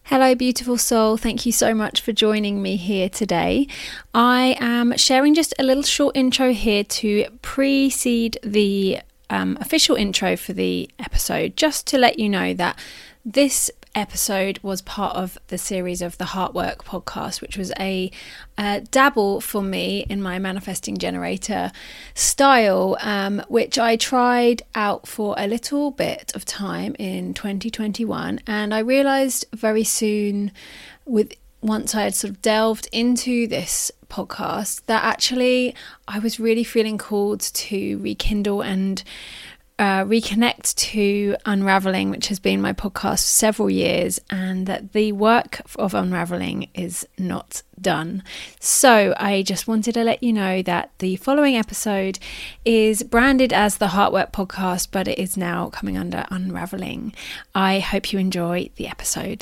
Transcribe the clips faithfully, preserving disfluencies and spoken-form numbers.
Hello, beautiful soul. Thank you so much for joining me here today. I am sharing just a little short intro here to precede the um, official intro for the episode, just to let you know that this episode was part of the series of the Heartwork podcast, which was a uh, dabble for me in my manifesting generator style, um, which I tried out for a little bit of time in twenty twenty-one, and I realized very soon, with once I had sort of delved into this podcast, that actually I was really feeling called to rekindle and Uh, reconnect to Unraveling, which has been my podcast for several years, and that the work of Unraveling is not done. So I just wanted to let you know that the following episode is branded as the Heartwork podcast, but it is now coming under Unraveling. I hope you enjoy the episode.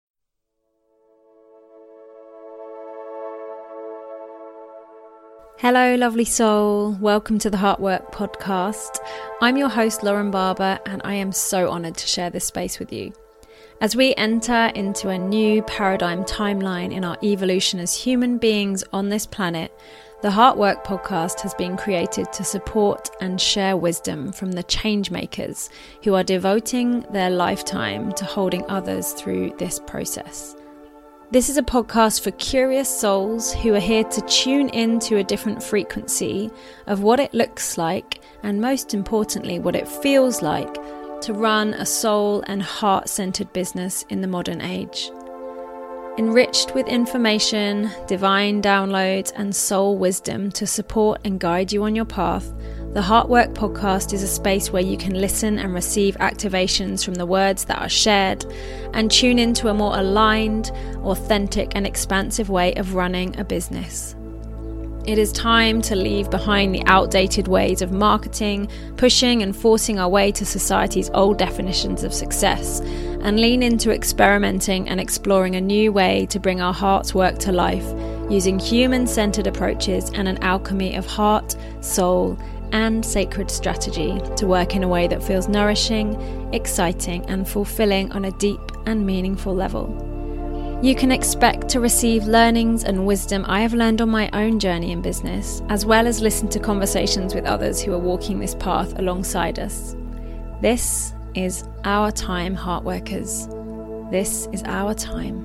Hello, lovely soul. Welcome to the Heartwork podcast. I'm your host, Lauren Barber, and I am so honoured to share this space with you. As we enter into a new paradigm timeline in our evolution as human beings on this planet, the Heartwork podcast has been created to support and share wisdom from the change makers who are devoting their lifetime to holding others through this process. This is a podcast for curious souls who are here to tune into a different frequency of what it looks like, and most importantly, what it feels like to run a soul and heart-centered business in the modern age. Enriched with information, divine downloads, and soul wisdom to support and guide you on your path, the Heartwork podcast is a space where you can listen and receive activations from the words that are shared and tune into a more aligned, authentic, and expansive way of running a business. It is time to leave behind the outdated ways of marketing, pushing and forcing our way to society's old definitions of success, and lean into experimenting and exploring a new way to bring our heart's work to life, using human-centered approaches and an alchemy of heart, soul, and sacred strategy to work in a way that feels nourishing, exciting, and fulfilling on a deep and meaningful level. You can expect to receive learnings and wisdom I have learned on my own journey in business, as well as listen to conversations with others who are walking this path alongside us. This is our time, Heartworkers. This is our time.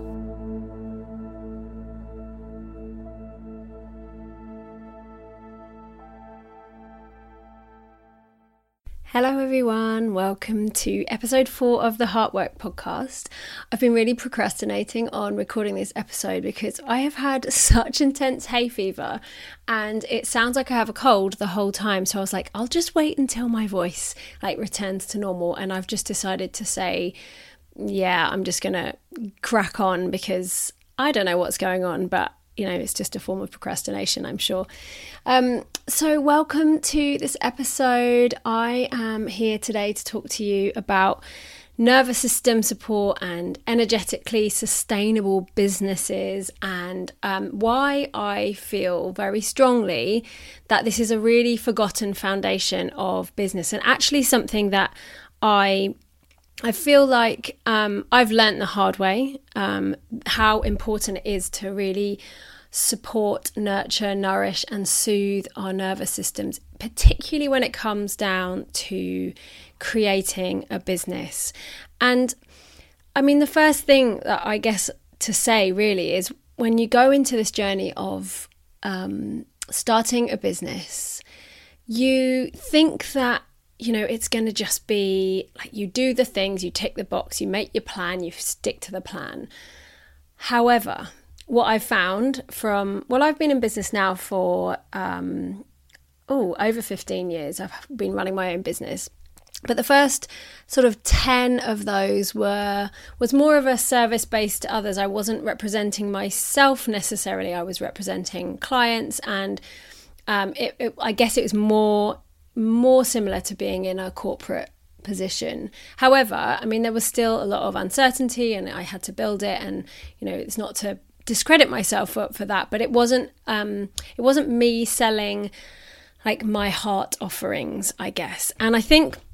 Hello everyone, welcome to episode four of the Heartwork podcast. I've been really procrastinating on recording this episode because I have had such intense hay fever and it sounds like I have a cold the whole time. So I was like, I'll just wait until my voice like returns to normal, and I've just decided to say, yeah, I'm just gonna crack on because I don't know what's going on, but you know, it's just a form of procrastination, I'm sure. Um, so welcome to this episode. I am here today to talk to you about nervous system support and energetically sustainable businesses, and um, why I feel very strongly that this is a really forgotten foundation of business, and actually something that I I feel like um, I've learnt the hard way, um, how important it is to really support, nurture, nourish, and soothe our nervous systems, particularly when it comes down to creating a business. And I mean, the first thing that I guess to say really is when you go into this journey of um, starting a business, you think that you know, it's going to just be like you do the things, you tick the box, you make your plan, you stick to the plan. However, what I've found from, well, I've been in business now for, um, oh, over fifteen years. I've been running my own business. But the first sort of ten of those were, was more of a service based to others. I wasn't representing myself necessarily. I was representing clients, and um, it, it, I guess it was more more similar to being in a corporate position. However, I mean, there was still a lot of uncertainty and I had to build it, and, you know, it's not to discredit myself for, for that, but it wasn't, um, it wasn't me selling like my heart offerings, I guess. And I think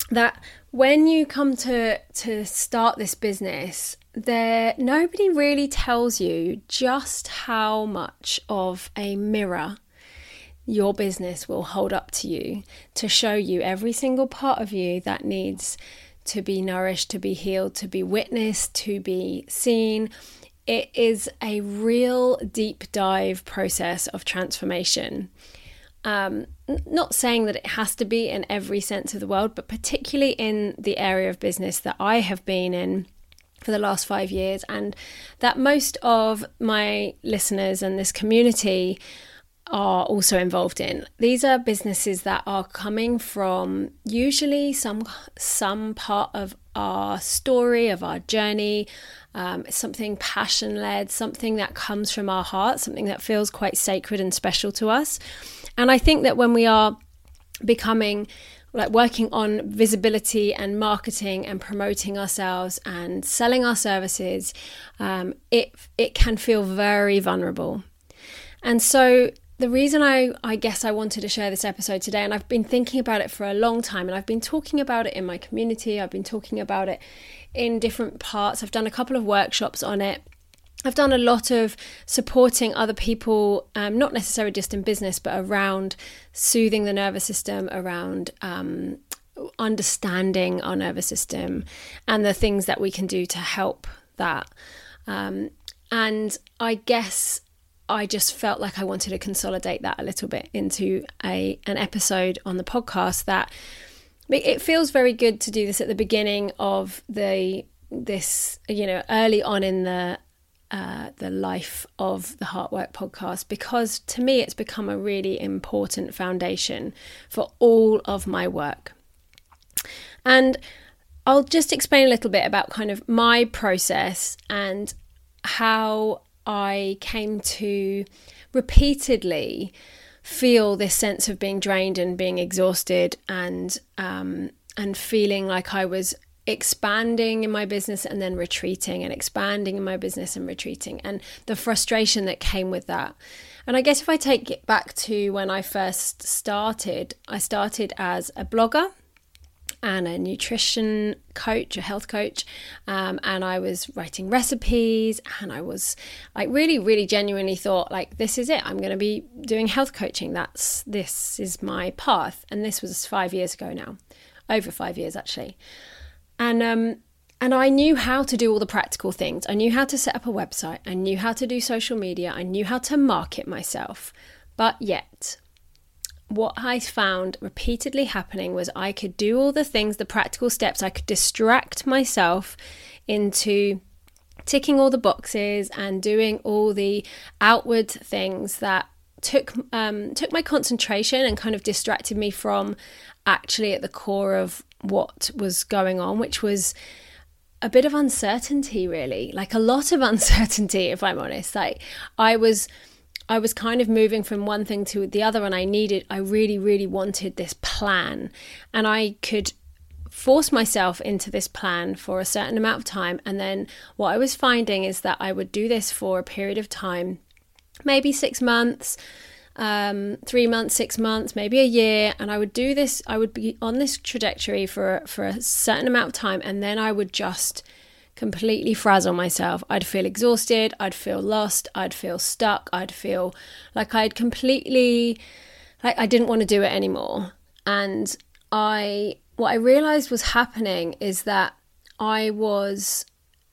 that when you come to to start this business, there nobody really tells you just how much of a mirror your business will hold up to you to show you every single part of you that needs to be nourished, to be healed, to be witnessed, to be seen. It is a real deep dive process of transformation. Um, not saying that it has to be in every sense of the word, but particularly in the area of business that I have been in for the last five years, and that most of my listeners and this community are also involved in. These are businesses that are coming from usually some some part of our story, of our journey, um, something passion-led, something that comes from our heart, something that feels quite sacred and special to us. And I think that when we are becoming, like working on visibility and marketing and promoting ourselves and selling our services, um, it it can feel very vulnerable. And so the reason I, I guess I wanted to share this episode today, and I've been thinking about it for a long time, and I've been talking about it in my community, I've been talking about it in different parts, I've done a couple of workshops on it, I've done a lot of supporting other people, um, not necessarily just in business, but around soothing the nervous system, around um, understanding our nervous system and the things that we can do to help that. Um, and I guess I just felt like I wanted to consolidate that a little bit into a an episode on the podcast. That it feels very good to do this at the beginning of the this, you know, early on in the uh, the life of the Heartwork podcast, because to me it's become a really important foundation for all of my work. And I'll just explain a little bit about kind of my process and how I came to repeatedly feel this sense of being drained and being exhausted, and um, and feeling like I was expanding in my business and then retreating, and expanding in my business and retreating, and the frustration that came with that. And I guess if I take it back to when I first started, I started as a blogger and a nutrition coach, a health coach, um, and I was writing recipes, and I was like really, really genuinely thought like, this is it. I'm going to be doing health coaching. That's this is my path. And this was five years ago now, over five years actually. And um, and I knew how to do all the practical things. I knew how to set up a website. I knew how to do social media. I knew how to market myself. But yet, what I found repeatedly happening was I could do all the things, the practical steps. I could distract myself into ticking all the boxes and doing all the outward things that took um, took my concentration and kind of distracted me from actually at the core of what was going on, which was a bit of uncertainty, really, like a lot of uncertainty, if I'm honest. Like I was I was kind of moving from one thing to the other, and I needed, I really, really wanted this plan, and I could force myself into this plan for a certain amount of time. And then what I was finding is that I would do this for a period of time, maybe six months, um, three months, six months, maybe a year. And I would do this, I would be on this trajectory for, for a certain amount of time. And then I would just completely frazzle myself. I'd feel exhausted, I'd feel lost, I'd feel stuck, I'd feel like I'd completely, like I didn't want to do it anymore. And I, what I realized was happening is that I was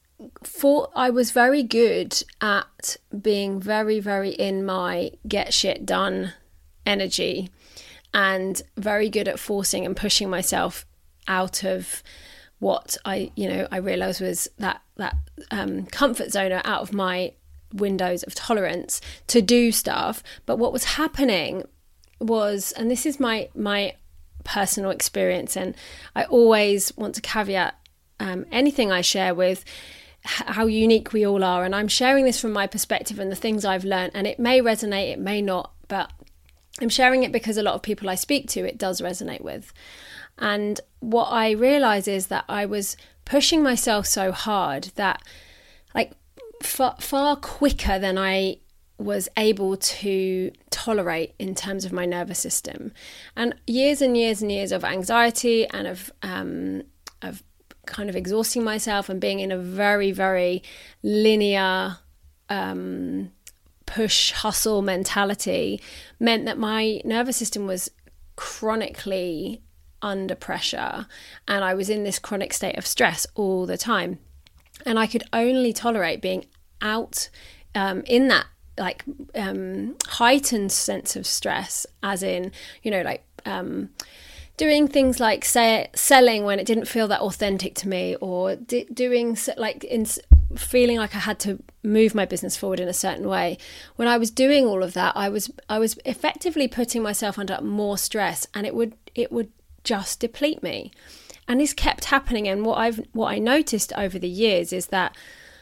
for, I was very good at being very, very in my get shit done energy, and very good at forcing and pushing myself out of what I, you know, I realized was that, that um, comfort zone, or out of my windows of tolerance to do stuff. But what was happening was, and this is my, my personal experience, and I always want to caveat um, anything I share with how unique we all are. And I'm sharing this from my perspective and the things I've learned, and it may resonate, it may not, but I'm sharing it because a lot of people I speak to, it does resonate with. And what I realize is that I was pushing myself so hard that, like, far, far quicker than I was able to tolerate in terms of my nervous system. And years and years and years of anxiety and of um, of kind of exhausting myself and being in a very, very linear um, push hustle mentality meant that my nervous system was chronically under pressure, and I was in this chronic state of stress all the time. And I could only tolerate being out um, in that like um, heightened sense of stress, as in, you know, like um, doing things like say, selling when it didn't feel that authentic to me, or d- doing like in feeling like I had to move my business forward in a certain way. When I was doing all of that, I was I was effectively putting myself under more stress, and it would it would just deplete me. And this kept happening. And what I've what I noticed over the years is that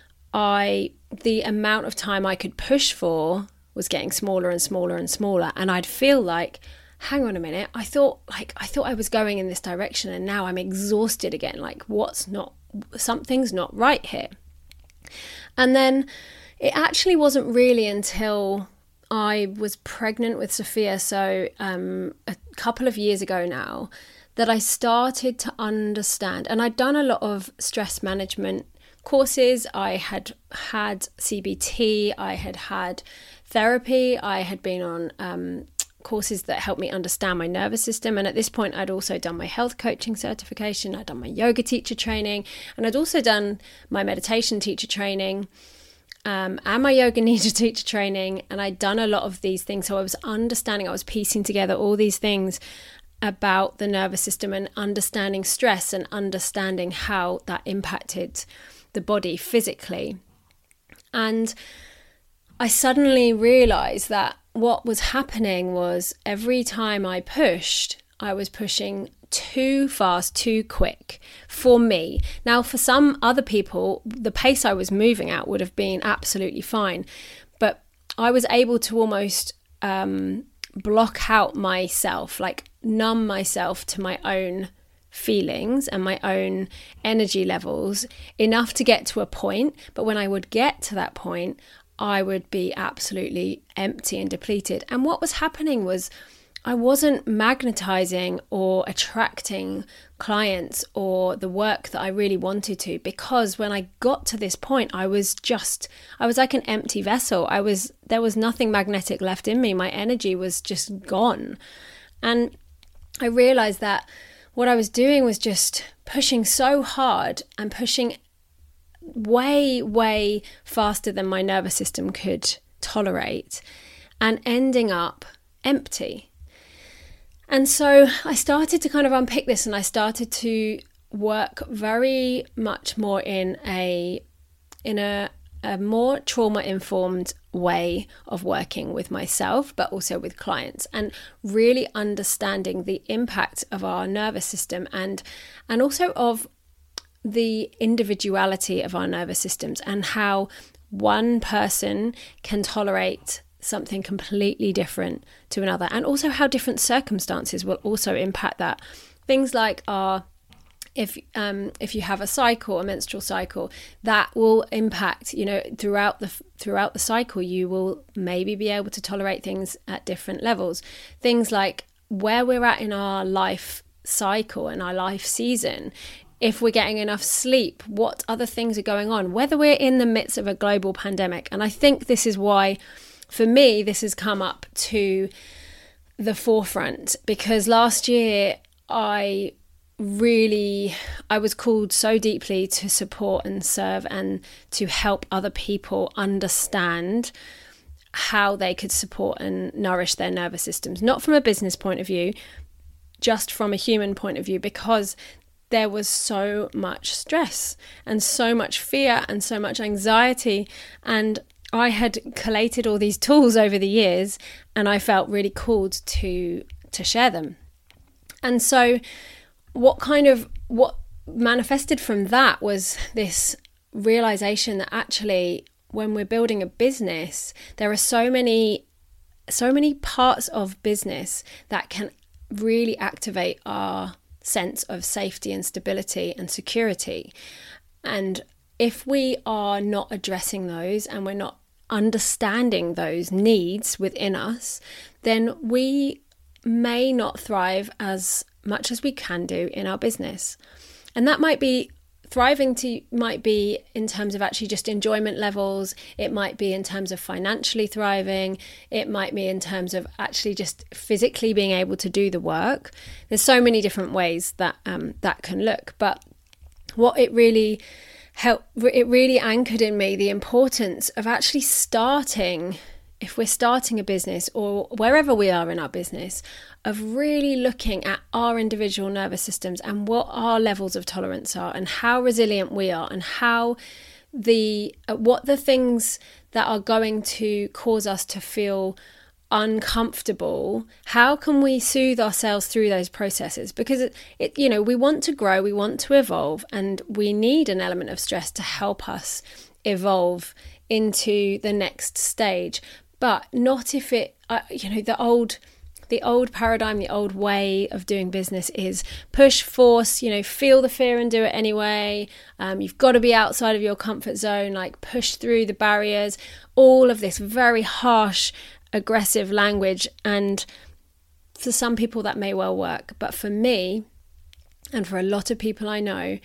I the amount of time I could push for was getting smaller and smaller and smaller. And I'd feel like, hang on a minute, I thought like I thought I was going in this direction, and now I'm exhausted again. Like, what's not something's not right here. And then it actually wasn't really until I was pregnant with Sophia, so um, a couple of years ago now, that I started to understand. And I'd done a lot of stress management courses. I had had C B T, I had had therapy, I had been on um, courses that helped me understand my nervous system. And at this point, I'd also done my health coaching certification, I'd done my yoga teacher training, and I'd also done my meditation teacher training. Um, and my yoga nidra teacher training, and I'd done a lot of these things. So I was understanding, I was piecing together all these things about the nervous system and understanding stress and understanding how that impacted the body physically. And I suddenly realized that what was happening was every time I pushed, I was pushing too fast, too quick for me. Now, for some other people, the pace I was moving at would have been absolutely fine. But I was able to almost um, block out myself, like numb myself to my own feelings and my own energy levels enough to get to a point. But when I would get to that point, I would be absolutely empty and depleted. And what was happening was I wasn't magnetizing or attracting clients or the work that I really wanted to, because when I got to this point, I was just, I was like an empty vessel. I was, there was nothing magnetic left in me. My energy was just gone. And I realized that what I was doing was just pushing so hard and pushing way, way faster than my nervous system could tolerate, and ending up empty. And so I started to kind of unpick this, and I started to work very much more in a in a, a more trauma-informed way of working with myself, but also with clients, and really understanding the impact of our nervous system and and also of the individuality of our nervous systems, and how one person can tolerate something completely different to another, and also how different circumstances will also impact that. Things like our if um if you have a cycle, a menstrual cycle, that will impact, you know, throughout the throughout the cycle, you will maybe be able to tolerate things at different levels. Things like where we're at in our life cycle and our life season, if we're getting enough sleep, what other things are going on, whether we're in the midst of a global pandemic. And I think this is why, for me, this has come up to the forefront, because last year I really, I was called so deeply to support and serve and to help other people understand how they could support and nourish their nervous systems, not from a business point of view, just from a human point of view, because there was so much stress and so much fear and so much anxiety, and I had collated all these tools over the years, and I felt really called to to share them. And so what kind of what manifested from that was this realization that actually when we're building a business, there are so many so many parts of business that can really activate our sense of safety and stability and security. And if we are not addressing those, and we're not understanding those needs within us, then we may not thrive as much as we can do in our business. And that might be thriving to might be in terms of actually just enjoyment levels. It might be in terms of financially thriving. It might be in terms of actually just physically being able to do the work. There's so many different ways that um, that can look. But what it really helped, it really anchored in me the importance of actually starting, if we're starting a business or wherever we are in our business, of really looking at our individual nervous systems and what our levels of tolerance are and how resilient we are and how the uh, what the things that are going to cause us to feel uncomfortable, how can we soothe ourselves through those processes? Because it, it you know, we want to grow, we want to evolve, and we need an element of stress to help us evolve into the next stage. But not if it, uh, you know, the old, the old paradigm, the old way of doing business is push, force, you know, feel the fear and do it anyway. Um, you've got to be outside of your comfort zone, like push through the barriers, all of this very harsh, aggressive language. And for some people that may well work. But for me, and for a lot of people I know,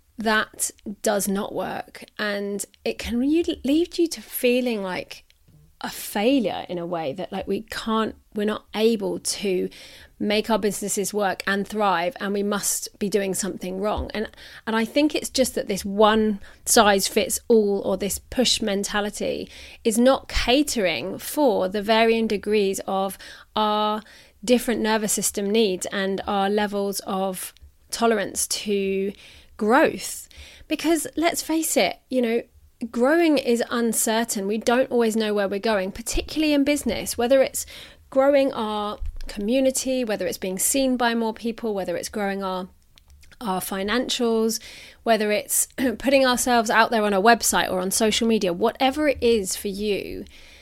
that does not work. And it can really lead you to feeling like a failure in a way, that like we can't, we're not able to make our businesses work and thrive, and we must be doing something wrong. And and I think it's just that this one size fits all, or this push mentality, is not catering for the varying degrees of our different nervous system needs and our levels of tolerance to growth. Because let's face it, you know, growing is uncertain. We don't always know where we're going, particularly in business, whether it's growing our community, whether it's being seen by more people, whether it's growing our our financials, whether it's putting ourselves out there on a website or on social media, whatever it is for you.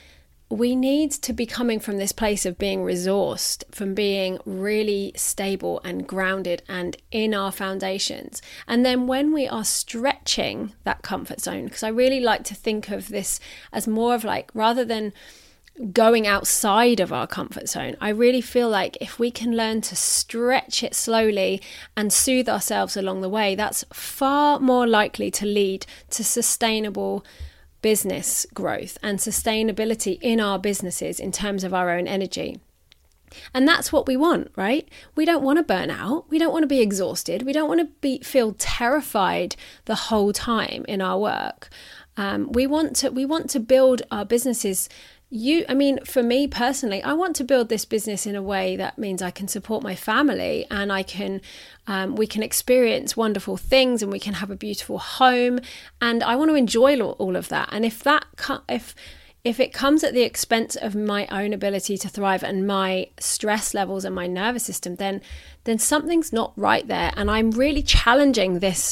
We need to be coming from this place of being resourced, from being really stable and grounded and in our foundations. And then when we are stretching that comfort zone, because I really like to think of this as more of like, rather than going outside of our comfort zone, I really feel like if we can learn to stretch it slowly and soothe ourselves along the way, that's far more likely to lead to sustainable business growth and sustainability in our businesses in terms of our own energy. And that's what we want, right? We don't want to burn out. We don't want to be exhausted. We don't want to be feel terrified the whole time in our work. Um, we want to we want to build our businesses. You, I mean, for me personally, I want to build this business in a way that means I can support my family, and I can, um, we can experience wonderful things, and we can have a beautiful home, and I want to enjoy all of that. And if that, if if it comes at the expense of my own ability to thrive and my stress levels and my nervous system, then then something's not right there. And I'm really challenging this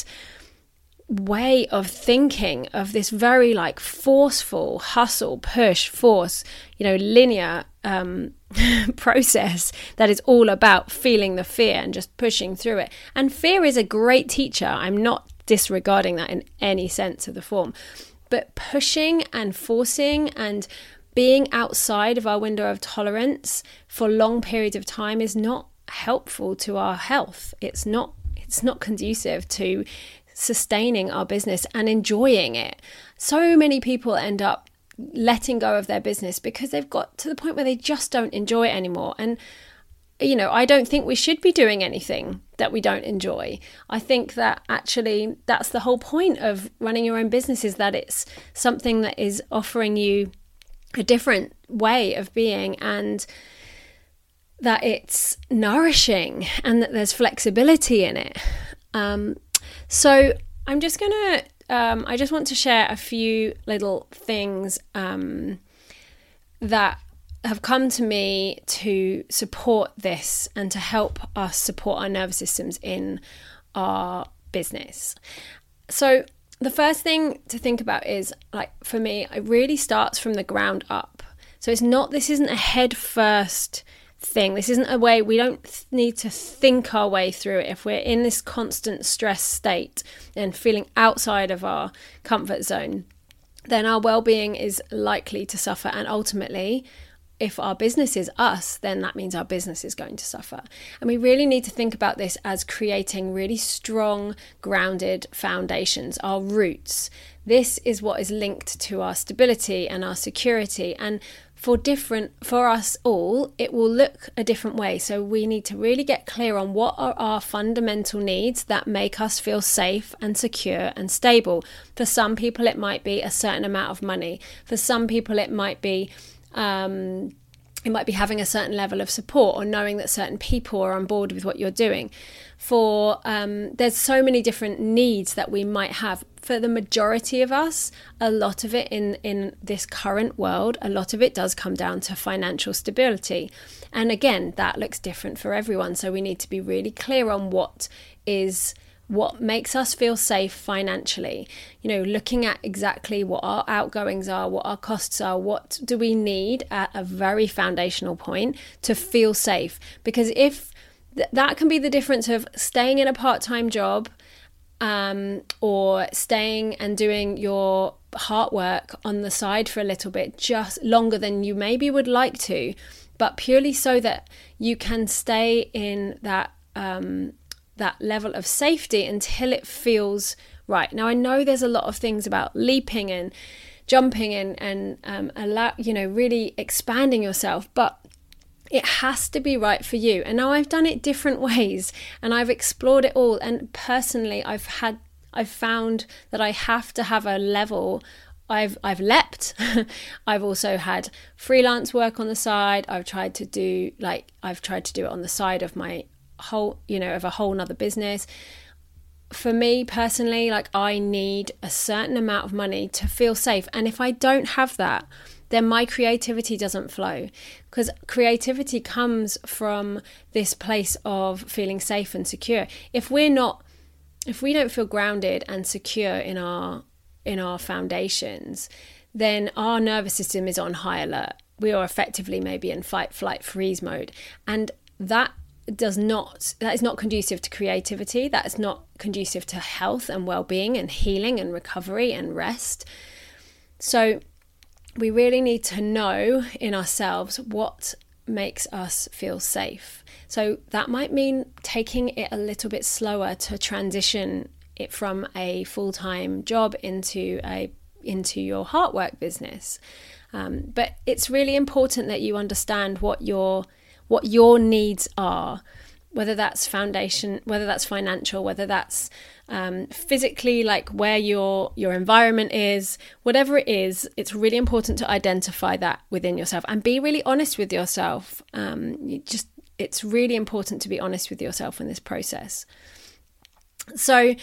way of thinking, of this very like forceful hustle, push, force, you know, linear um, process that is all about feeling the fear and just pushing through it. And fear is a great teacher. I'm not disregarding that in any sense of the form, but pushing and forcing and being outside of our window of tolerance for long periods of time is not helpful to our health. It's not, it's not conducive to sustaining our business and enjoying it. So many people end up letting go of their business because they've got to the point where they just don't enjoy it anymore. And, you know, I don't think we should be doing anything that we don't enjoy. I think that actually that's the whole point of running your own business, is that it's something that is offering you a different way of being, and that it's nourishing, and that there's flexibility in it. Um, So I'm just going to, um, I just want to share a few little things um, that have come to me to support this and to help us support our nervous systems in our business. So the first thing to think about is, like, for me, it really starts from the ground up. So it's not, this isn't a head first thing. This isn't a way, we don't th- need to think our way through it. If we're in this constant stress state and feeling outside of our comfort zone, then our well-being is likely to suffer. And ultimately, if our business is us, then that means our business is going to suffer. And we really need to think about this as creating really strong, grounded foundations, our roots. This is what is linked to our stability and our security. And for different, for us all, it will look a different way. So we need to really get clear on what are our fundamental needs that make us feel safe and secure and stable. For some people, it might be a certain amount of money. For some people, it might be Um, it might be having a certain level of support, or knowing that certain people are on board with what you're doing. For um, there's so many different needs that we might have. For the majority of us, a lot of it in, in this current world, a lot of it does come down to financial stability. And again, that looks different for everyone. So we need to be really clear on what is what makes us feel safe financially, you know, looking at exactly what our outgoings are, what our costs are, what do we need at a very foundational point to feel safe. Because if th- that can be the difference of staying in a part-time job um, or staying and doing your heart work on the side for a little bit, just longer than you maybe would like to, but purely so that you can stay in that um that level of safety until it feels right. Now, I know there's a lot of things about leaping and jumping and, and um, allow, you know, really expanding yourself, but it has to be right for you. And now I've done it different ways and I've explored it all. And personally, I've had, I've found that I have to have a level. I've I've leapt. I've also had freelance work on the side. I've tried to do like, I've tried to do it on the side of my whole, you know, of a whole nother business. For me personally, like I need a certain amount of money to feel safe. And if I don't have that, then my creativity doesn't flow, because creativity comes from this place of feeling safe and secure. If we're not, if we don't feel grounded and secure in our, in our foundations, then our nervous system is on high alert. We are effectively maybe in fight, flight, freeze mode. And that does not, that is not conducive to creativity. That is not conducive to health and well-being and healing and recovery and rest. So we really need to know in ourselves what makes us feel safe. So that might mean taking it a little bit slower to transition it from a full-time job into a into your heart work business. Um, but it's really important that you understand what your what your needs are, whether that's foundation, whether that's financial, whether that's um, physically, like where your your environment is, whatever it is. It's really important to identify that within yourself and be really honest with yourself. Um, you just it's really important to be honest with yourself in this process. So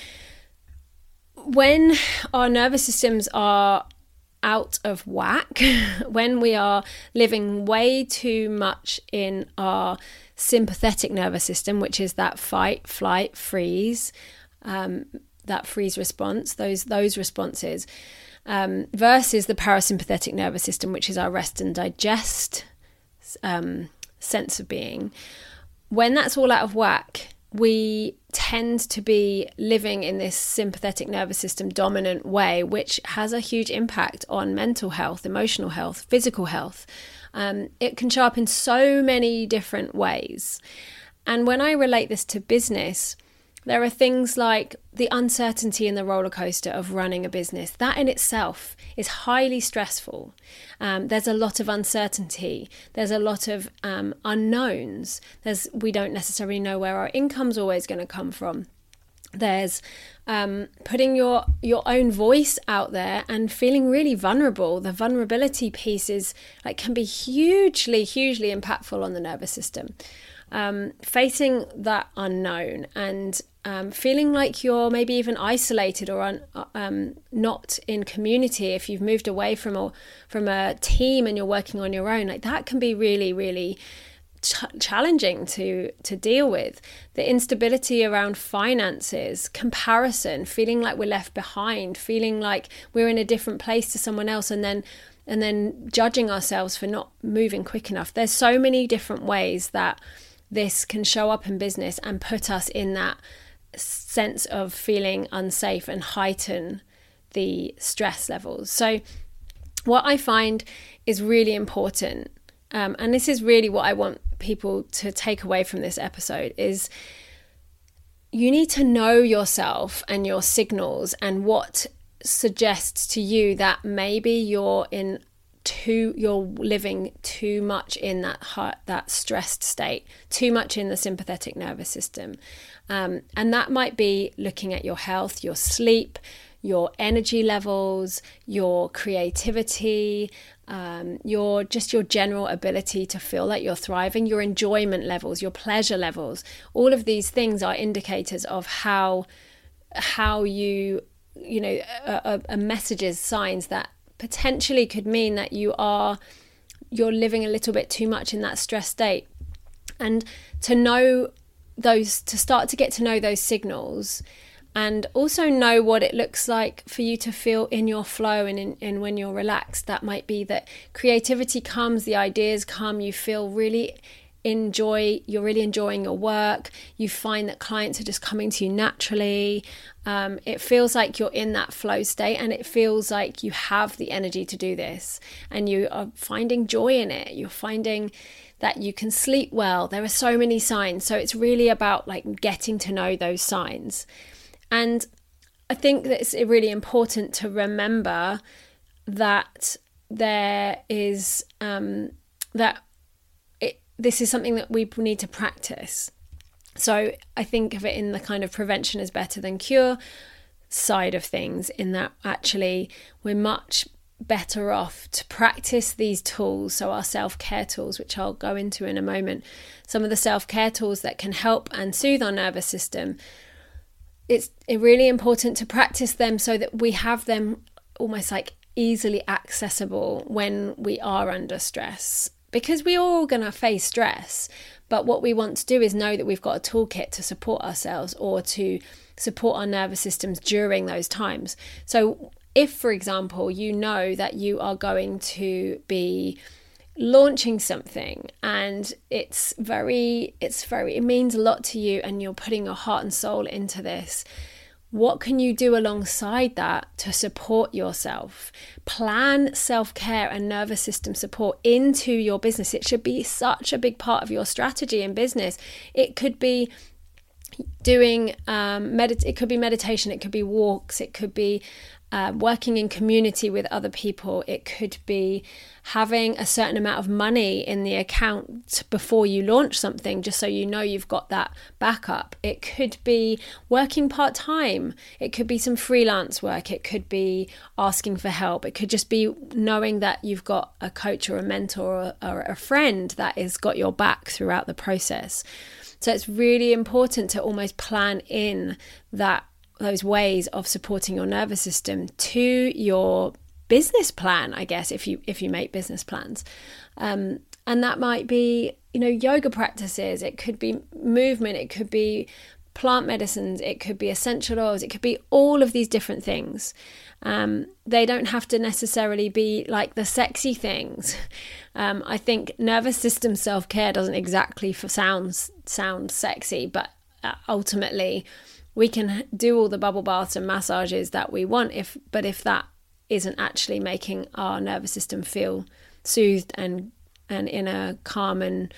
when our nervous systems are out of whack, when we are living way too much in our sympathetic nervous system, which is that fight, flight, freeze, um, that freeze response, those those responses, um, versus the parasympathetic nervous system, which is our rest and digest um, sense of being. When that's all out of whack, we tend to be living in this sympathetic nervous system dominant way, which has a huge impact on mental health, emotional health, physical health. Um, it can show up in so many different ways. And when I relate this to business, there are things like the uncertainty in the roller coaster of running a business. That in itself is highly stressful. Um, there's a lot of uncertainty. There's a lot of um, unknowns. There's we don't necessarily know where our income's always going to come from. There's um, putting your your own voice out there and feeling really vulnerable. The vulnerability piece is like can be hugely, hugely impactful on the nervous system. Um, facing that unknown and um, feeling like you're maybe even isolated or un, um, not in community if you've moved away from a, from a team and you're working on your own, like that can be really, really ch- challenging to, to deal with. The instability around finances, comparison, feeling like we're left behind, feeling like we're in a different place to someone else, and then and then judging ourselves for not moving quick enough. There's so many different ways that this can show up in business and put us in that sense of feeling unsafe and heighten the stress levels. So what I find is really important, um, and this is really what I want people to take away from this episode, is you need to know yourself and your signals and what suggests to you that maybe you're in too you're living too much in that heart, that stressed state, too much in the sympathetic nervous system, um, and that might be looking at your health, your sleep, your energy levels, your creativity, um, your just your general ability to feel like you're thriving, your enjoyment levels, your pleasure levels. All of these things are indicators of how how you you know a, a messages, signs that potentially could mean that you are you're living a little bit too much in that stress state. And to know those, to start to get to know those signals, and also know what it looks like for you to feel in your flow and in, in when you're relaxed. That might be that creativity comes, the ideas come, you feel really enjoy, you're really enjoying your work, you find that clients are just coming to you naturally. Um, it feels like you're in that flow state, and it feels like you have the energy to do this, and you are finding joy in it. You're finding that you can sleep well. There are so many signs. So it's really about like getting to know those signs. And I think that it's really important to remember that there is um, that it, this is something that we need to practice. So I think of it in the kind of prevention is better than cure side of things, in that actually we're much better off to practice these tools. So our self-care tools, which I'll go into in a moment, some of the self-care tools that can help and soothe our nervous system. It's really important to practice them so that we have them almost like easily accessible when we are under stress, because we're all going to face stress. But what we want to do is know that we've got a toolkit to support ourselves or to support our nervous systems during those times. So if, for example, you know that you are going to be launching something and it's very, it's very, it means a lot to you and you're putting your heart and soul into this, what can you do alongside that to support yourself? Plan self-care and nervous system support into your business. It should be such a big part of your strategy in business. It could be doing, um, medit- it could be meditation, it could be walks, it could be Uh, working in community with other people. It could be having a certain amount of money in the account before you launch something, just so you know you've got that backup. It could be working part-time. It could be some freelance work. It could be asking for help. It could just be knowing that you've got a coach or a mentor or, or a friend that has got your back throughout the process. So it's really important to almost plan in that those ways of supporting your nervous system to your business plan, I guess, if you if you make business plans. Um, and that might be, you know, yoga practices, it could be movement, it could be plant medicines, it could be essential oils, it could be all of these different things. Um, they don't have to necessarily be like the sexy things. Um, I think nervous system self-care doesn't exactly sound, sound sexy, but uh, ultimately we can do all the bubble baths and massages that we want, if but if that isn't actually making our nervous system feel soothed and and in a calm and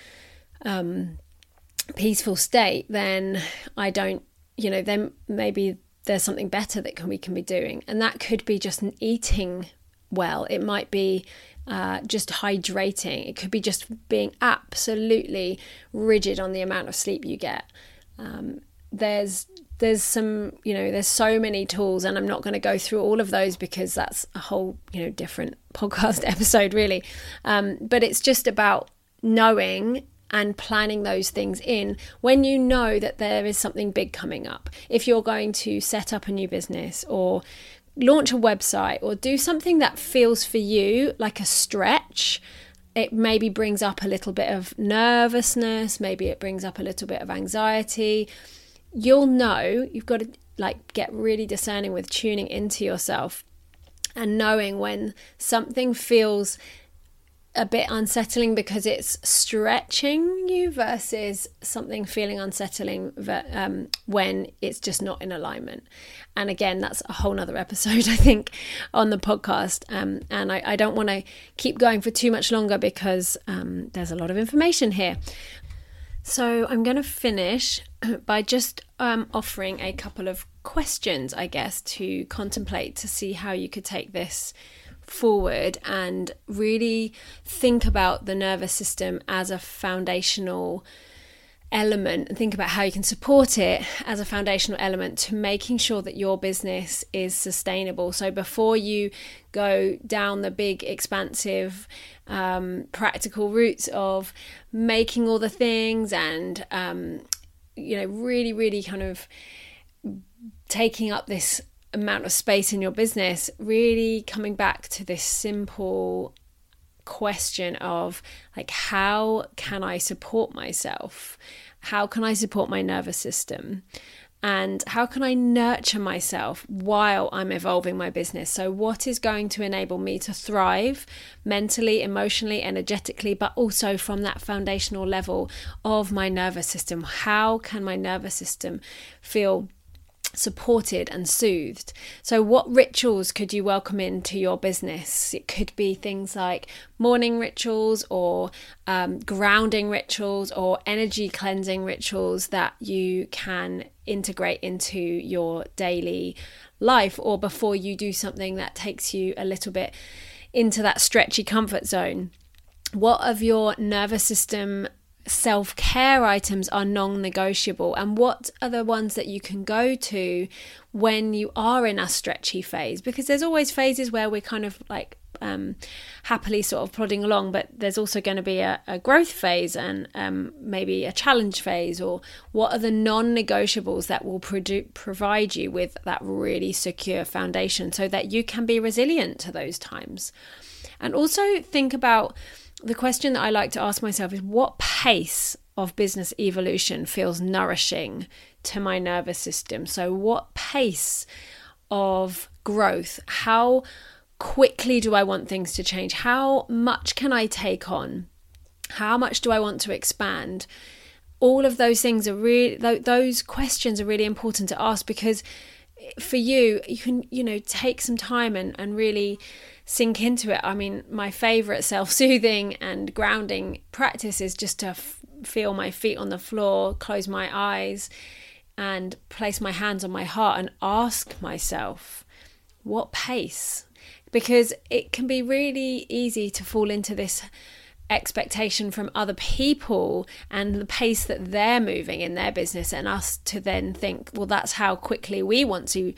um, peaceful state, then I don't, you know, then maybe there's something better that can, we can be doing. And that could be just eating well. It might be uh, just hydrating. It could be just being absolutely rigid on the amount of sleep you get. Um, There's there's some, you know, there's so many tools, and I'm not going to go through all of those because that's a whole, you know, different podcast episode really. Um, but it's just about knowing and planning those things in when you know that there is something big coming up. If you're going to set up a new business or launch a website or do something that feels for you like a stretch, it maybe brings up a little bit of nervousness, maybe it brings up a little bit of anxiety. You'll know, you've got to like get really discerning with tuning into yourself and knowing when something feels a bit unsettling because it's stretching you versus something feeling unsettling um, when it's just not in alignment. And again, that's a whole nother episode, I think, on the podcast. Um, and I, I don't want to keep going for too much longer because um, there's a lot of information here. So I'm going to finish by just um, offering a couple of questions, I guess, to contemplate, to see how you could take this forward and really think about the nervous system as a foundational element, and think about how you can support it as a foundational element to making sure that your business is sustainable. So before you go down the big, expansive, um, practical routes of making all the things and, um, you know, really, really kind of taking up this amount of space in your business, really coming back to this simple question of like, how can I support myself? How can I support my nervous system? And how can I nurture myself while I'm evolving my business? So what is going to enable me to thrive mentally, emotionally, energetically, but also from that foundational level of my nervous system? How can my nervous system feel supported and soothed? So what rituals could you welcome into your business? It could be things like morning rituals or um, grounding rituals or energy cleansing rituals that you can integrate into your daily life, or before you do something that takes you a little bit into that stretchy comfort zone. What of your nervous system self-care items are non-negotiable, and what are the ones that you can go to when you are in a stretchy phase? Because there's always phases where we're kind of like um, happily sort of plodding along, but there's also going to be a, a growth phase and um, maybe a challenge phase. Or what are the non-negotiables that will produ- provide you with that really secure foundation so that you can be resilient to those times? And also think about the question that I like to ask myself is, what pace of business evolution feels nourishing to my nervous system? So what pace of growth? How quickly do I want things to change? How much can I take on? How much do I want to expand? All of those things are really, those questions are really important to ask, because for you, you can, you know, take some time and, and really sink into it. I mean, my favorite self-soothing and grounding practice is just to f- feel my feet on the floor, close my eyes, and place my hands on my heart and ask myself, what pace? Because it can be really easy to fall into this expectation from other people and the pace that they're moving in their business, and us to then think, well, that's how quickly we want to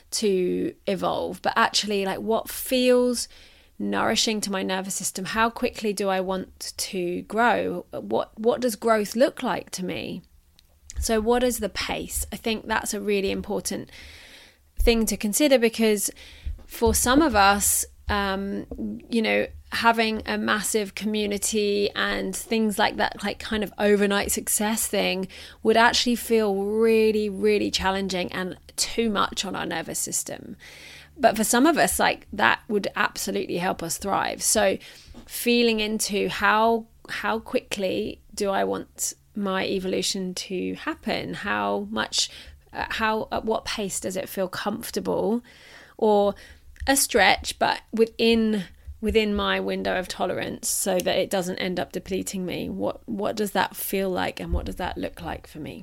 to evolve. But actually, like, what feels nourishing to my nervous system? How quickly do I want to grow? What what does growth look like to me? So what is the pace? I think that's a really important thing to consider, because for some of us, um, you know, having a massive community and things like that, like kind of overnight success thing, would actually feel really, really challenging and too much on our nervous system. But for some of us, like, that would absolutely help us thrive. So feeling into how how quickly do I want my evolution to happen? How much, uh, how at what pace does it feel comfortable, or a stretch, but within within my window of tolerance, so that it doesn't end up depleting me? What what does that feel like, and what does that look like for me?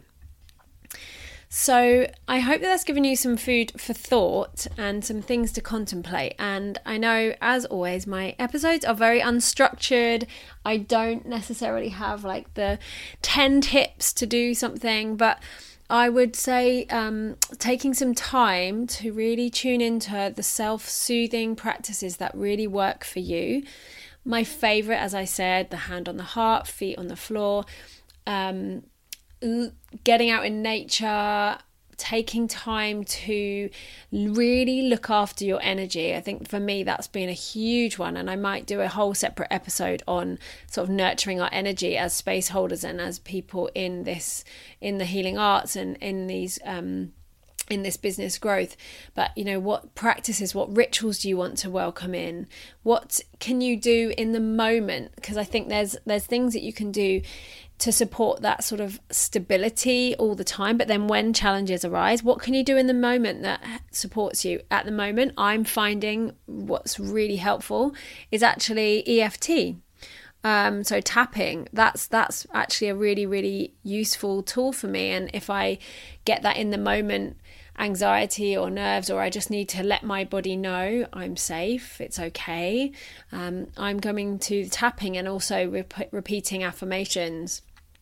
So I hope that that's given you some food for thought and some things to contemplate. And I know, as always, my episodes are very unstructured. I don't necessarily have like the ten tips to do something, but I would say um, taking some time to really tune into the self-soothing practices that really work for you. My favorite, as I said, the hand on the heart, feet on the floor, um, l- getting out in nature, taking time to really look after your energy. I think for me, that's been a huge one. And I might do a whole separate episode on sort of nurturing our energy as space holders and as people in this, in the healing arts and in these um, in this business growth. But, you know, what practices, what rituals do you want to welcome in? What can you do in the moment? Because I think there's there's things that you can do to support that sort of stability all the time. But then when challenges arise, what can you do in the moment that supports you? At the moment, I'm finding what's really helpful is actually E F T. Um, so tapping, that's that's actually a really, really useful tool for me. And if I get that in the moment anxiety or nerves, or I just need to let my body know I'm safe, it's okay, um, I'm going to tapping and also rep- repeating affirmations.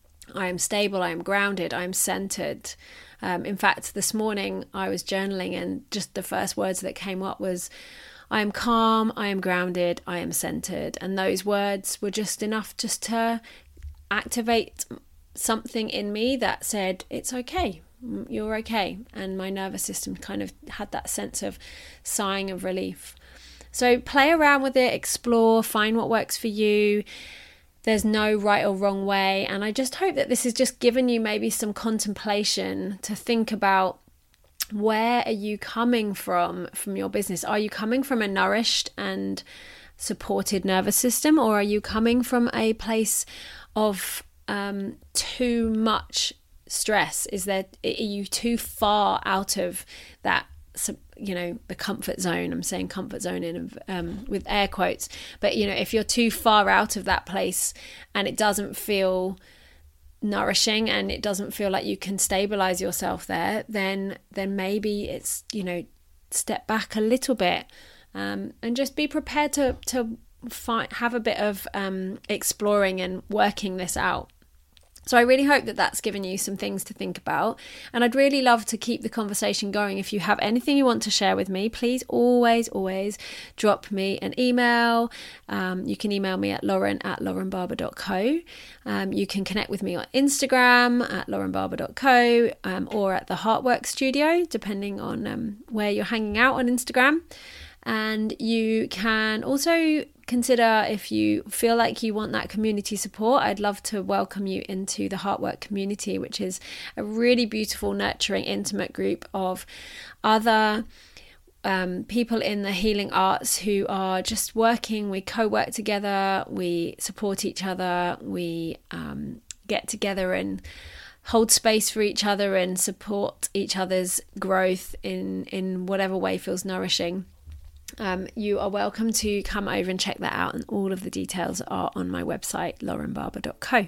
I am stable, I am grounded, I am centered. Um, in fact, this morning I was journaling and just the first words that came up was, I am calm, I am grounded, I am centered. And those words were just enough just to activate something in me that said, it's okay, you're okay. And my nervous system kind of had that sense of sighing of relief. So play around with it, explore, find what works for you. There's no right or wrong way. And I just hope that this has just given you maybe some contemplation to think about, where are you coming from from your business? Are you coming from a nourished and supported nervous system, or are you coming from a place of um, too much stress? Is there, are you too far out of that, you know, the comfort zone? I'm saying comfort zone in um, with air quotes, but you know, if you're too far out of that place and it doesn't feel nourishing and it doesn't feel like you can stabilize yourself there, then then maybe it's, you know, step back a little bit um, and just be prepared to to find, have a bit of um, exploring and working this out. So I really hope that that's given you some things to think about. And I'd really love to keep the conversation going. If you have anything you want to share with me, please always, always drop me an email. Um, you can email me at lauren at lauren barber dot co. Um, you can connect with me on Instagram at lauren barber dot co um, or at the Heartwork Studio, depending on um, where you're hanging out on Instagram. And you can also consider, if you feel like you want that community support, I'd love to welcome you into the Heartwork community, which is a really beautiful, nurturing, intimate group of other um, people in the healing arts who are just working. We co-work together, we support each other, we um, get together and hold space for each other and support each other's growth in, in whatever way feels nourishing. Um, you are welcome to come over and check that out, and all of the details are on my website, lauren barber dot co.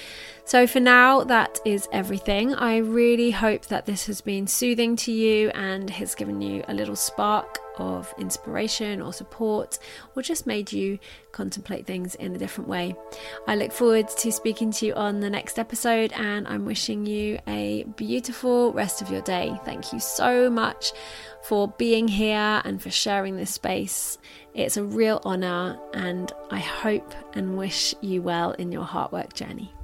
So for now, that is everything. I really hope that this has been soothing to you and has given you a little spark of inspiration or support, or just made you contemplate things in a different way. I look forward to speaking to you on the next episode, and I'm wishing you a beautiful rest of your day. Thank you so much for being here and for sharing this space. It's a real honor, and I hope and wish you well in your heartwork journey.